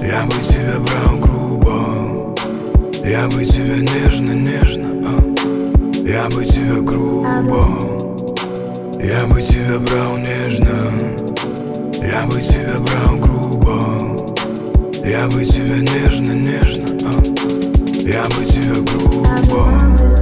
Я бы тебя брал грубо, я бы тебя нежно, я бы тебя грубо, я бы тебя брал нежно, я бы тебя брал грубо, я бы тебя нежно, я бы тебя грубо.